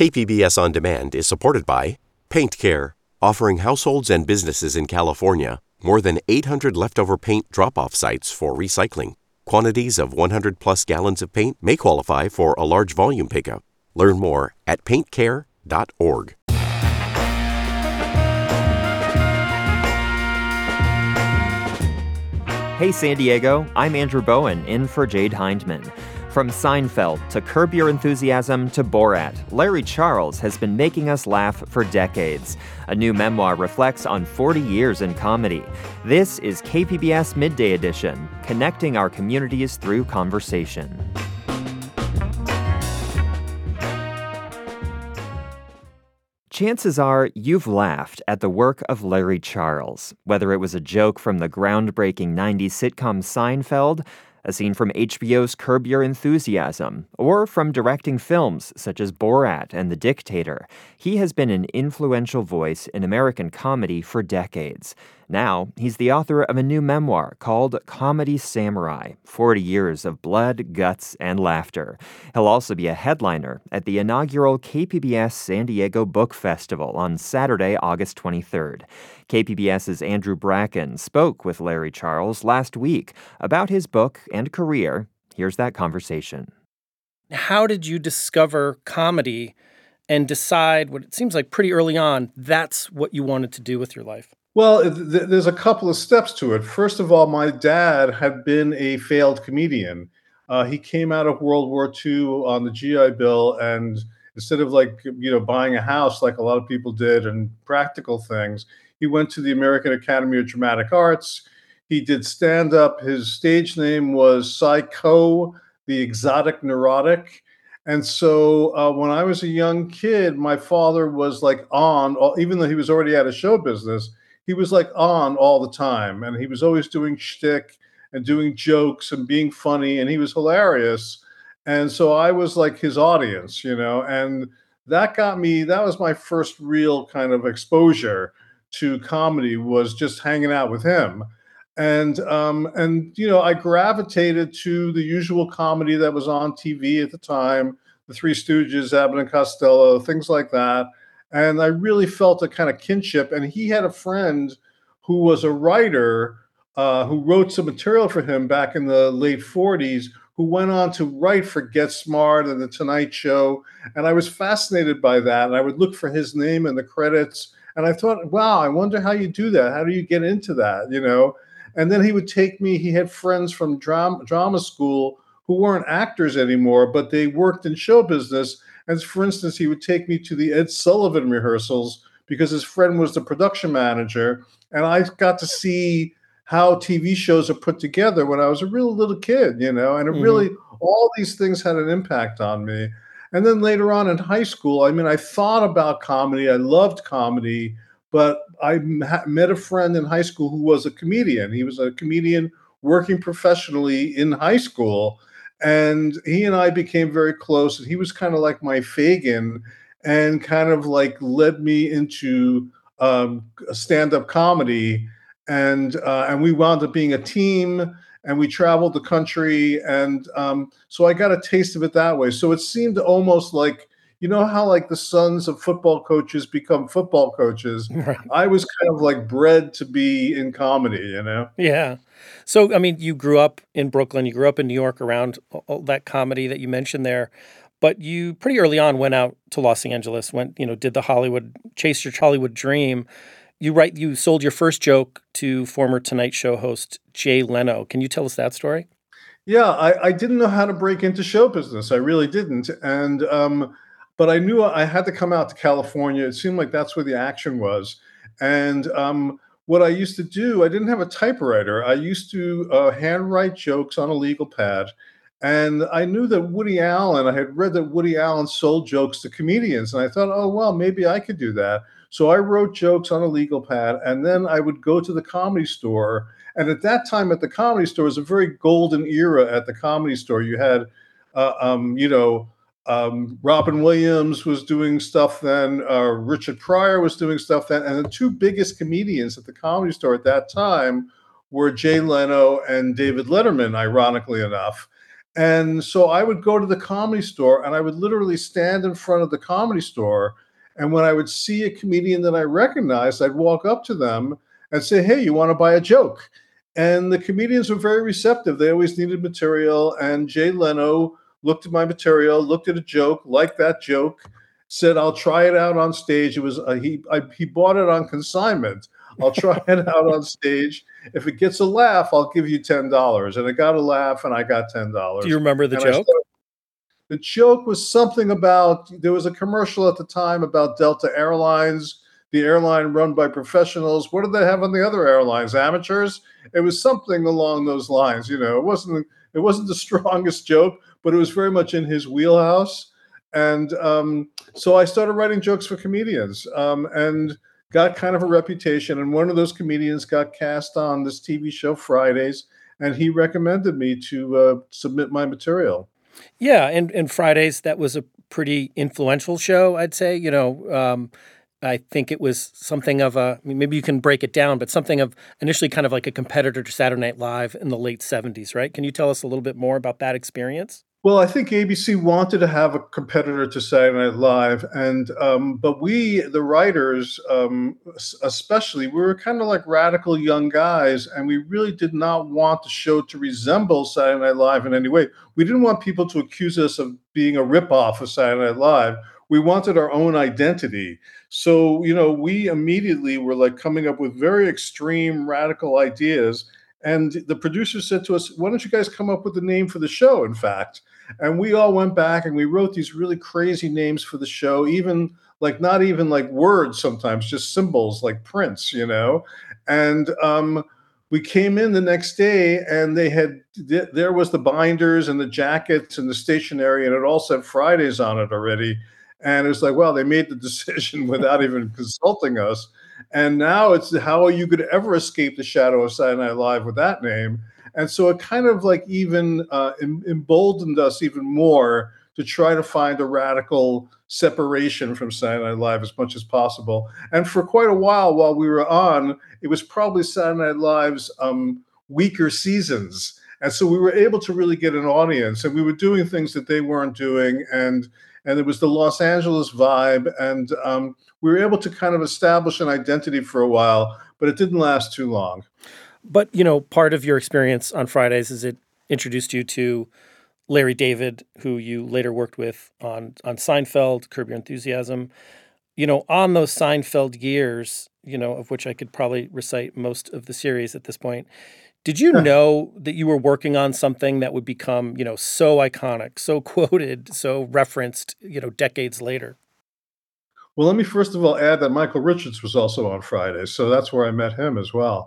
KPBS On Demand is supported by Paint Care, offering households and businesses in California more than 800 leftover paint drop-off sites for recycling. Quantities of 100-plus gallons of paint may qualify for a large volume pickup. Learn more at paintcare.org. Hey San Diego, I'm Andrew Bowen, in for Jade Hindman. From Seinfeld to Curb Your Enthusiasm to Borat, Larry Charles has been making us laugh for decades. A new memoir reflects on 40 years in comedy. This is KPBS Midday Edition, connecting our communities through conversation. Chances are you've laughed at the work of Larry Charles, whether it was a joke from the groundbreaking 90s sitcom Seinfeld, a scene from HBO's Curb Your Enthusiasm, or from directing films such as Borat and The Dictator. He has been an influential voice in American comedy for decades. Now, he's the author of a new memoir called Comedy Samurai, 40 Years of Blood, Guts, and Laughter. He'll also be a headliner at the inaugural KPBS San Diego Book Festival on Saturday, August 23rd. KPBS's Andrew Bracken spoke with Larry Charles last week about his book and career. Here's that conversation. How did you discover comedy and decide what it seems like pretty early on that's what you wanted to do with your life? Well, there's a couple of steps to it. First of all, my dad had been a failed comedian. He came out of World War II on the GI Bill, and instead of buying a house like a lot of people did and practical things, he went to the American Academy of Dramatic Arts. He did stand-up. His stage name was Psycho, the Exotic Neurotic. And so when I was a young kid, my father was on, even though he was already out of show business, he was on all the time. And he was always doing shtick and doing jokes and being funny. And he was hilarious. And so I was his audience, and that was my first real kind of exposure to comedy, was just hanging out with him. And I gravitated to the usual comedy that was on TV at the time, the Three Stooges, Abbott and Costello, things like that. And I really felt a kind of kinship. And he had a friend who was a writer who wrote some material for him back in the late 40s, who went on to write for Get Smart and The Tonight Show. And I was fascinated by that. And I would look for his name in the credits. And I thought, wow, I wonder how you do that. How do you get into that, And then he would take me. He had friends from drama school who weren't actors anymore, but they worked in show business. And for instance, he would take me to the Ed Sullivan rehearsals because his friend was the production manager. And I got to see how TV shows are put together when I was a real little kid, And it really, all these things had an impact on me. And then later on in high school, I thought about comedy. I loved comedy. But I met a friend in high school who was a comedian. He was a comedian working professionally in high school. And he and I became very close. And he was kind of like my Fagin, and kind of led me into stand-up comedy. And we wound up being a team, and we traveled the country. And so I got a taste of it that way. So it seemed almost like, how the sons of football coaches become football coaches. Right. I was kind of bred to be in comedy, Yeah. So, you grew up in Brooklyn, you grew up in New York around all that comedy that you mentioned there, but you pretty early on went out to Los Angeles, did chased your Hollywood dream. You sold your first joke to former Tonight Show host Jay Leno. Can you tell us that story? Yeah, I didn't know how to break into show business. I really didn't. And, but I knew I had to come out to California. It seemed like that's where the action was. And what I used to do, I didn't have a typewriter. I used to handwrite jokes on a legal pad. And I knew that I had read that Woody Allen sold jokes to comedians. And I thought, oh, well, maybe I could do that. So I wrote jokes on a legal pad. And then I would go to the Comedy Store. And at that time at the Comedy Store, it was a very golden era at the Comedy Store. You had, Robin Williams was doing stuff then. Richard Pryor was doing stuff then. And the two biggest comedians at the Comedy Store at that time were Jay Leno and David Letterman, ironically enough. And so I would go to the Comedy Store and I would literally stand in front of the Comedy Store. And when I would see a comedian that I recognized, I'd walk up to them and say, "Hey, you want to buy a joke?" And the comedians were very receptive. They always needed material. And Jay Leno looked at my material, looked at a joke, liked that joke, said, "I'll try it out on stage." It was he bought it on consignment. "I'll try it out on stage. If it gets a laugh, I'll give you $10." And it got a laugh, and I got Do $10. you remember the And I joke? started, the joke was something about, there was a commercial at the time about Delta Airlines, the airline run by professionals. What did they have on the other airlines? Amateurs? It was something along those lines. It wasn't the strongest joke, but it was very much in his wheelhouse. And so I started writing jokes for comedians, and got kind of a reputation. And one of those comedians got cast on this TV show Fridays, and he recommended me to submit my material. Yeah, and Fridays, that was a pretty influential show, I'd say. I think it was something of a, I mean, maybe you can break it down, but something of initially kind of like a competitor to Saturday Night Live in the late 70s, right? Can you tell us a little bit more about that experience? Well, I think ABC wanted to have a competitor to Saturday Night Live, and but we, the writers, especially, we were kind of like radical young guys, and we really did not want the show to resemble Saturday Night Live in any way. We didn't want people to accuse us of being a ripoff of Saturday Night Live. We wanted our own identity. So, we immediately were like coming up with very extreme, radical ideas. And the producer said to us, "Why don't you guys come up with a name for the show?" In fact, and we all went back and we wrote these really crazy names for the show, even like not even like words sometimes, just symbols like Prince. And we came in the next day and there was the binders and the jackets and the stationery, and it all said Fridays on it already. And it was like, well, they made the decision without even consulting us. And now it's, how are you going to ever escape the shadow of Saturday Night Live with that name? And so it kind of like even emboldened us even more to try to find a radical separation from Saturday Night Live as much as possible. And for quite a while we were on, it was probably Saturday Night Live's weaker seasons. And so we were able to really get an audience, and we were doing things that they weren't doing. And it was the Los Angeles vibe. And we were able to kind of establish an identity for a while, but it didn't last too long. But, part of your experience on Fridays is it introduced you to Larry David, who you later worked with on Seinfeld, Curb Your Enthusiasm. On those Seinfeld years, of which I could probably recite most of the series at this point, did you know that you were working on something that would become, so iconic, so quoted, so referenced, decades later? Well, let me first of all add that Michael Richards was also on Friday, so that's where I met him as well.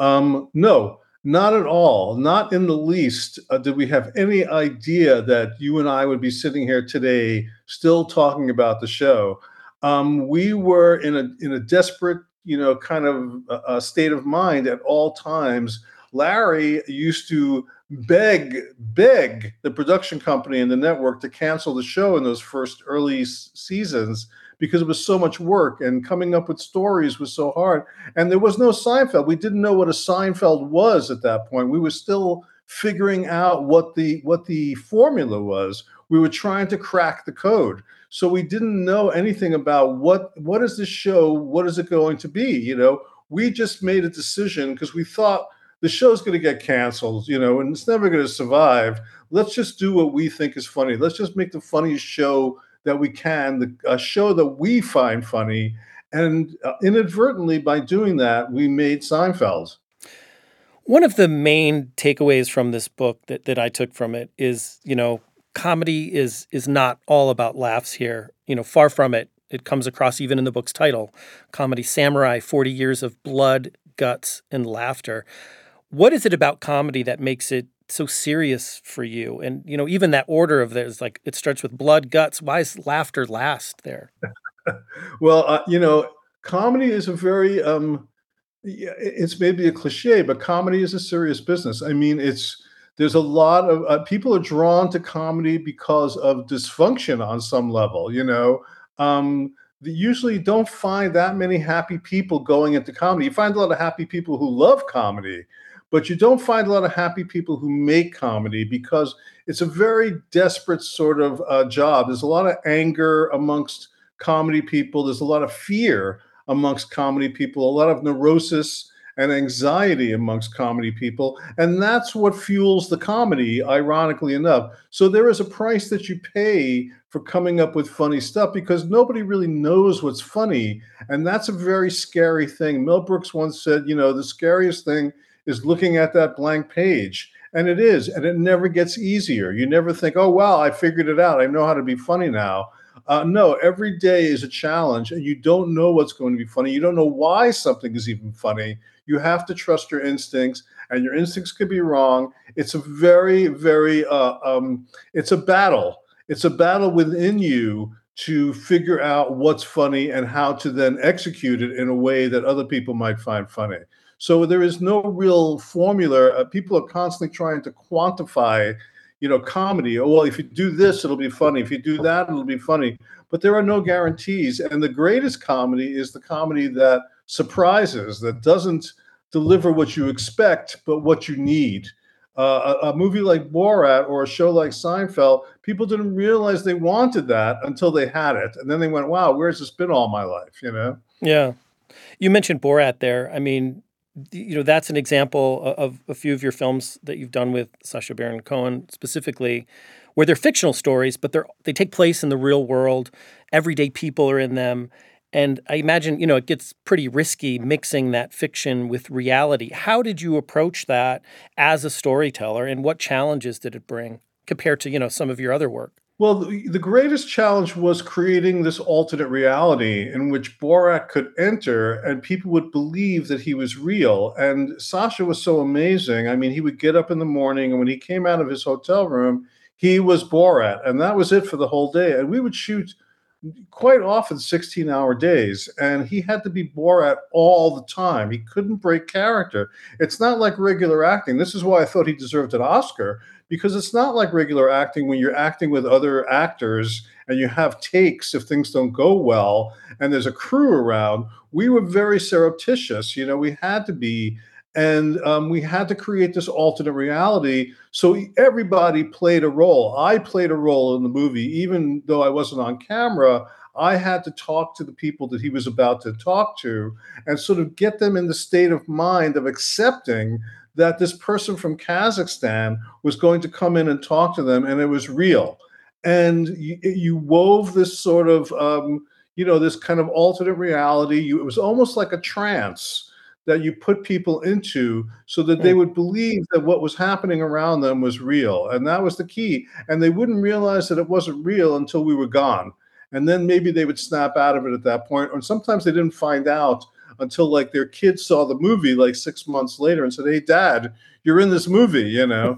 No, not at all. Not in the least did we have any idea that you and I would be sitting here today still talking about the show. We were in a desperate, kind of state of mind at all times. Larry used to beg the production company and the network to cancel the show in those first early seasons because it was so much work and coming up with stories was so hard. And there was no Seinfeld. We didn't know what a Seinfeld was at that point. We were still figuring out what the formula was. We were trying to crack the code. So we didn't know anything about what is this show? What is it going to be? We just made a decision because we thought the show's going to get canceled, and it's never going to survive. Let's just do what we think is funny. Let's just make the funniest show that we can, a show that we find funny. And inadvertently, by doing that, we made Seinfeld. One of the main takeaways from this book that I took from it is, comedy is not all about laughs here. Far from it. It comes across even in the book's title, Comedy Samurai, 40 Years of Blood, Guts, and Laughter. What is it about comedy that makes it so serious for you? And, even that order of there's like, it starts with blood, guts. Why is laughter last there? Well, comedy is a very, it's maybe a cliche, but comedy is a serious business. I mean, there's a lot of people are drawn to comedy because of dysfunction on some level, They usually don't find that many happy people going into comedy. You find a lot of happy people who love comedy, but you don't find a lot of happy people who make comedy because it's a very desperate sort of job. There's a lot of anger amongst comedy people. There's a lot of fear amongst comedy people, a lot of neurosis and anxiety amongst comedy people. And that's what fuels the comedy, ironically enough. So there is a price that you pay for coming up with funny stuff because nobody really knows what's funny. And that's a very scary thing. Mel Brooks once said, the scariest thing is looking at that blank page. And it is. And it never gets easier. You never think, oh, wow, I figured it out. I know how to be funny now. No, every day is a challenge, and you don't know what's going to be funny. You don't know why something is even funny. You have to trust your instincts, and your instincts could be wrong. It's a very, very, it's a battle. It's a battle within you to figure out what's funny and how to then execute it in a way that other people might find funny. So there is no real formula. People are constantly trying to quantify comedy. Oh, well, if you do this, it'll be funny. If you do that, it'll be funny. But there are no guarantees. And the greatest comedy is the comedy that surprises, that doesn't deliver what you expect, but what you need. A movie like Borat or a show like Seinfeld, people didn't realize they wanted that until they had it. And then they went, wow, where's this been all my life, Yeah. You mentioned Borat there. I mean, that's an example of a few of your films that you've done with Sacha Baron Cohen specifically, where they're fictional stories, but they take place in the real world. Everyday people are in them. And I imagine, it gets pretty risky mixing that fiction with reality. How did you approach that as a storyteller, and what challenges did it bring compared to, some of your other work? Well, the greatest challenge was creating this alternate reality in which Borat could enter and people would believe that he was real. And Sacha was so amazing. I mean, he would get up in the morning, and when he came out of his hotel room, he was Borat. And that was it for the whole day. And we would shoot quite often 16-hour days, and he had to be Borat all the time. He couldn't break character. It's not like regular acting. This is why I thought he deserved an Oscar, because it's not like regular acting when you're acting with other actors and you have takes if things don't go well and there's a crew around. We were very surreptitious. We had to be. And we had to create this alternate reality. So everybody played a role. I played a role in the movie, even though I wasn't on camera. I had to talk to the people that he was about to talk to and sort of get them in the state of mind of accepting that this person from Kazakhstan was going to come in and talk to them, and it was real. And you wove this sort of, this kind of alternate reality. It was almost like a trance that you put people into so that they would believe that what was happening around them was real. And that was the key. And they wouldn't realize that it wasn't real until we were gone. And then maybe they would snap out of it at that point. Or sometimes they didn't find out until like their kids saw the movie like 6 months later and said, hey, Dad, you're in this movie,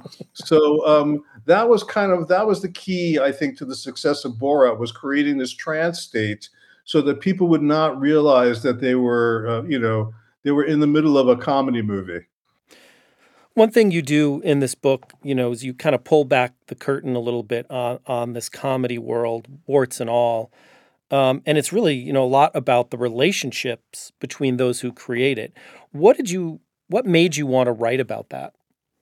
So that was the key, I think, to the success of Borat, was creating this trance state so that people would not realize that they were, they were in the middle of a comedy movie. One thing you do in this book, is you kind of pull back the curtain a little bit on this comedy world, warts and all. And it's really, a lot about the relationships between those who create it. What made you want to write about that?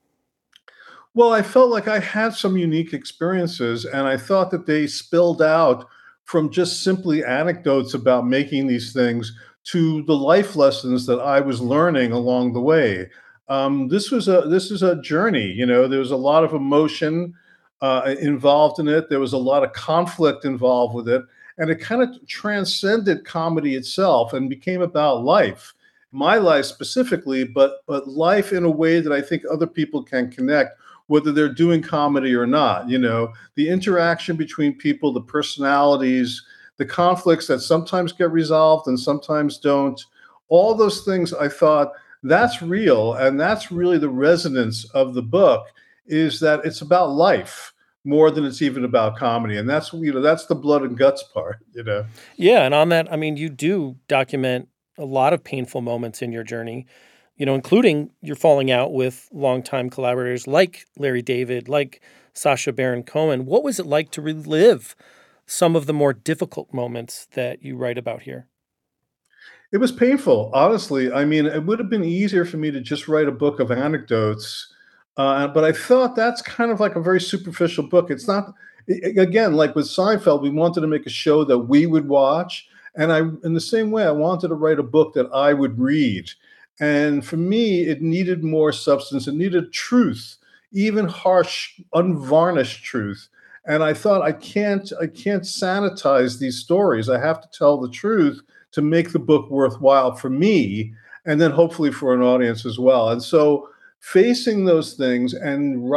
Well, I felt like I had some unique experiences, and I thought that they spilled out from just simply anecdotes about making these things to the life lessons that I was learning along the way. This is a journey. There was a lot of emotion involved in it. There was a lot of conflict involved with it, and it kind of transcended comedy itself and became about life, my life specifically, but life in a way that I think other people can connect, whether they're doing comedy or not. The interaction between people, the personalities, the conflicts that sometimes get resolved and sometimes don't, all those things, I thought, that's real. And that's really the resonance of the book, is that it's about life more than it's even about comedy. And that's, that's the blood and guts part, Yeah. And on that, you do document a lot of painful moments in your journey, including your falling out with longtime collaborators like Larry David, like Sacha Baron Cohen. What was it like to relive some of the more difficult moments that you write about here? It was painful, honestly. I mean, it would have been easier for me to just write a book of anecdotes, but I thought that's kind of like a very superficial book. It's not, again, like with Seinfeld, we wanted to make a show that we would watch, and in the same way, I wanted to write a book that I would read. And for me, it needed more substance. It needed truth, even harsh, unvarnished truth. And I thought, I can't sanitize these stories. I have to tell the truth to make the book worthwhile for me and then hopefully for an audience as well. And so facing those things and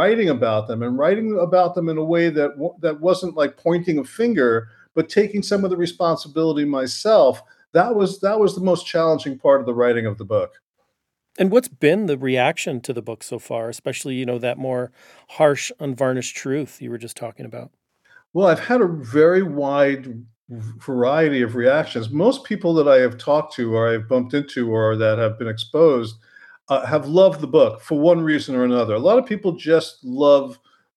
writing about them in a way that wasn't like pointing a finger but taking some of the responsibility myself, that was the most challenging part of the writing of the book. And what's been the reaction to the book so far, especially, that more harsh, unvarnished truth you were just talking about? Well, I've had a very wide variety of reactions. Most people that I have talked to or I've bumped into or that have been exposed have loved the book for one reason or another. A lot of people just love,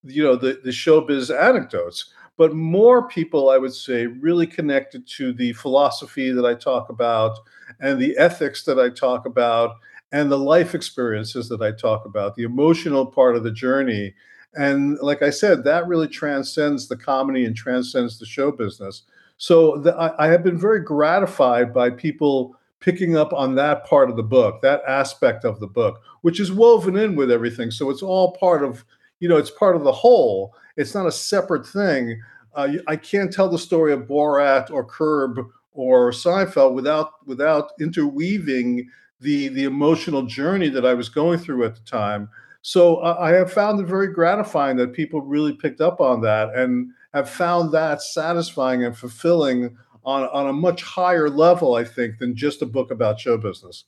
the showbiz anecdotes, but more people, I would say, really connected to the philosophy that I talk about and the ethics that I talk about and the life experiences that I talk about, the emotional part of the journey. And like I said, that really transcends the comedy and transcends the show business. So I have been very gratified by people picking up on that part of the book, that aspect of the book, which is woven in with everything. So it's all part of, it's part of the whole. It's not a separate thing. I can't tell the story of Borat or Curb or Seinfeld without interweaving the emotional journey that I was going through at the time. So I have found it very gratifying that people really picked up on that and have found that satisfying and fulfilling on a much higher level, I think, than just a book about show business.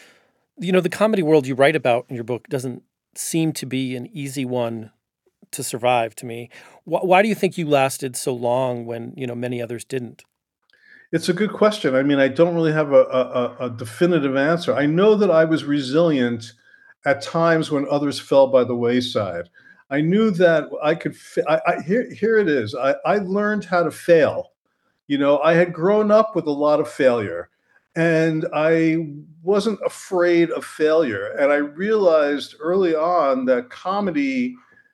The comedy world you write about in your book doesn't seem to be an easy one to survive to me. Why do you think you lasted so long when, many others didn't? It's a good question. I mean, I don't really have a definitive answer. I know that I was resilient at times when others fell by the wayside. I knew that I could. Here it is. I learned how to fail. I had grown up with a lot of failure, and I wasn't afraid of failure. And I realized early on that comedy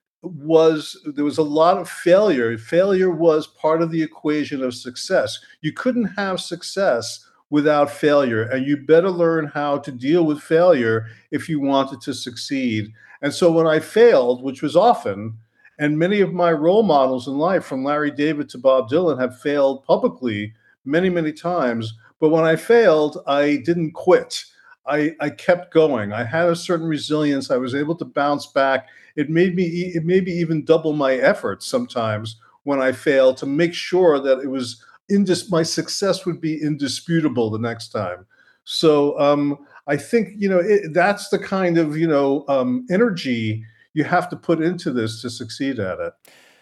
there was a lot of failure. Failure was part of the equation of success. You couldn't have success without failure, and you better learn how to deal with failure if you wanted to succeed. And so when I failed, which was often, and many of my role models in life, from Larry David to Bob Dylan, have failed publicly many, many times. But when I failed, I didn't quit. I kept going. I had a certain resilience. I was able to bounce back. It made me even double my efforts sometimes when I failed to make sure that my success would be indisputable the next time. So I think that's the kind of energy you have to put into this to succeed at it.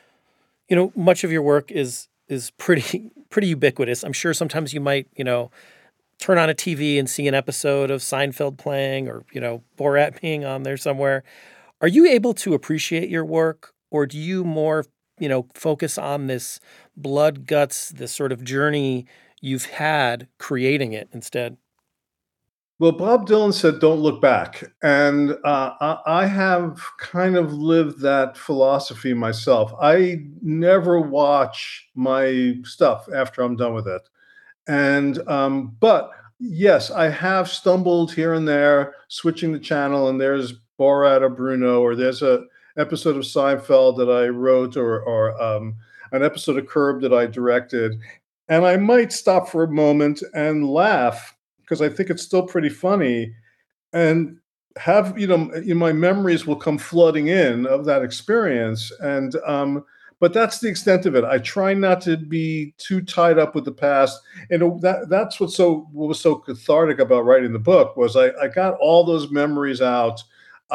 Much of your work is pretty pretty ubiquitous. I'm sure sometimes you might, turn on a TV and see an episode of Seinfeld playing or, Borat being on there somewhere. Are you able to appreciate your work, or do you more, focus on this blood guts, this sort of journey you've had creating it instead? Well, Bob Dylan said, "Don't look back," and I have kind of lived that philosophy myself. I never watch my stuff after I'm done with it, and but yes, I have stumbled here and there, switching the channel, and there's Borat or Bruno, or there's a episode of Seinfeld that I wrote, or an episode of Curb that I directed, and I might stop for a moment and laugh because I think it's still pretty funny, and have my memories will come flooding in of that experience, and but that's the extent of it. I try not to be too tied up with the past, and that's what was so cathartic about writing the book was I got all those memories out.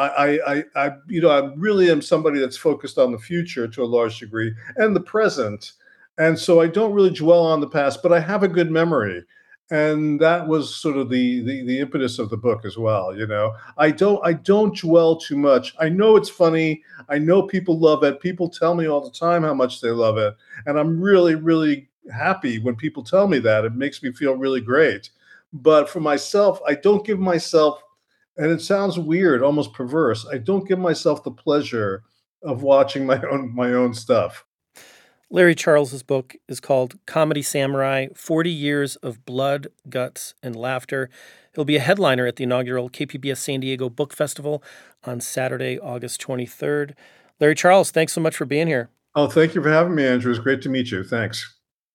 I really am somebody that's focused on the future to a large degree and the present, and so I don't really dwell on the past, but I have a good memory, and that was sort of the impetus of the book as well. I don't dwell too much. I know it's funny. I know people love it. People tell me all the time how much they love it, and I'm really really happy when people tell me that. It makes me feel really great. But for myself, I don't give myself, and it sounds weird, almost perverse, I don't give myself the pleasure of watching my own stuff. Larry Charles's book is called Comedy Samurai: 40 Years of Blood, Guts, and Laughter. He'll be a headliner at the inaugural KPBS San Diego Book Festival on Saturday, August 23rd. Larry Charles, thanks so much for being here. Oh, thank you for having me, Andrew. It's great to meet you. Thanks.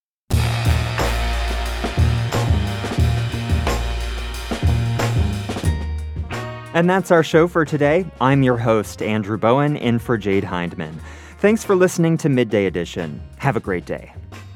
And that's our show for today. I'm your host, Andrew Bowen, in for Jade Hindman. Thanks for listening to Midday Edition. Have a great day.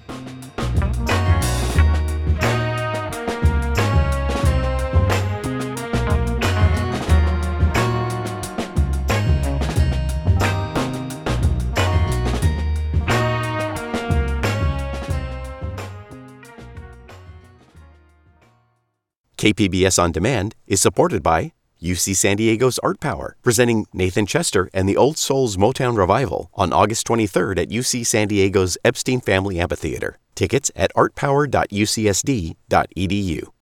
KPBS On Demand is supported by UC San Diego's Art Power, presenting Nathan Chester and the Old Souls Motown Revival on August 23rd at UC San Diego's Epstein Family Amphitheater. Tickets at artpower.ucsd.edu.